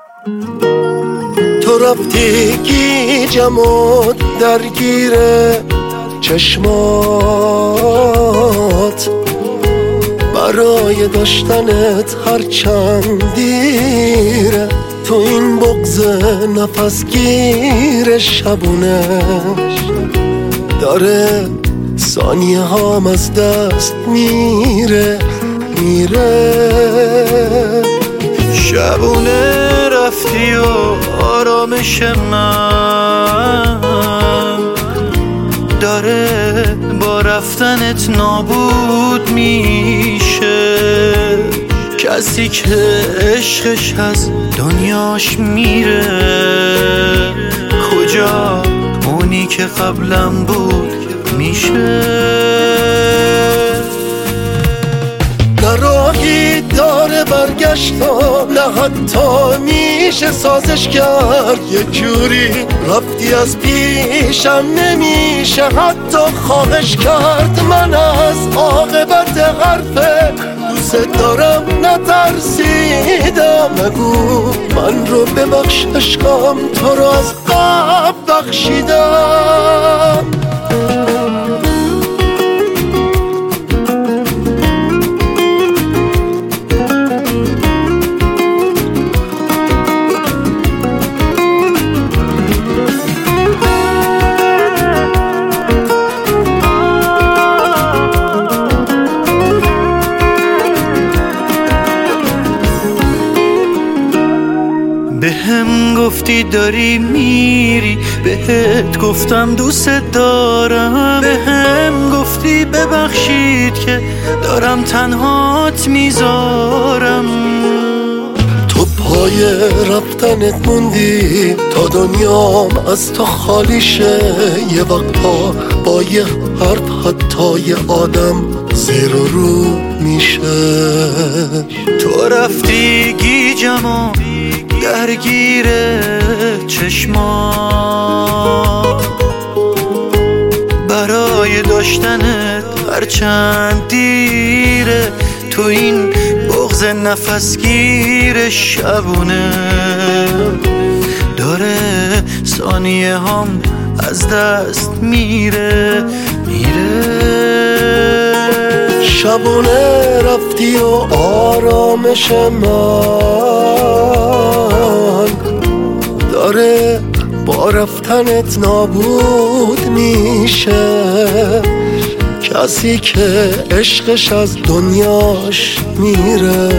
تو رفتی گیجم و درگیر چشمات، برای داشتنت هرچند دیره. تو این بغض نفسگیر شبونه داره ثانیه هام از دست میره. شبونه رفتی و آرامش من داره با رفتنت نابود میشه. کسی که عشقش از دنیاش میره، کجا اونی که قبلم بود میشه؟ نه راهی داره برگشتم، نه حتی میشه سازش کرد. یه جوری رفتی از پیشم نمیشه حتی خواهش کرد. من از عاقبت حرف دوست دارم نترسیدم. نگو من رو ببخش عشقم، تو رو از قبل بخشیدم. بهم گفتی داری میری، بهت گفتم دوست دارم. بهم گفتی ببخشید که دارم تنهات میذارم. تو پای رفتنت موندی تا دنیام از تو خالی شه. یه وقتا با یه حرف حتی یه آدم زیر و رو میشه. تو رفتی گیجم و درگیر چشمات، برای داشتنت هرچند دیره. تو این بغض نفسگیر شبونه داره ثانیه هم از دست میره. شبونه رفتی و آرامش من داره با رفتنت نابود میشه. کسی که عشقش از دنیاش میره،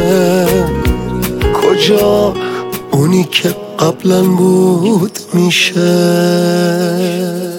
کجا اونی که قبلا بود میشه؟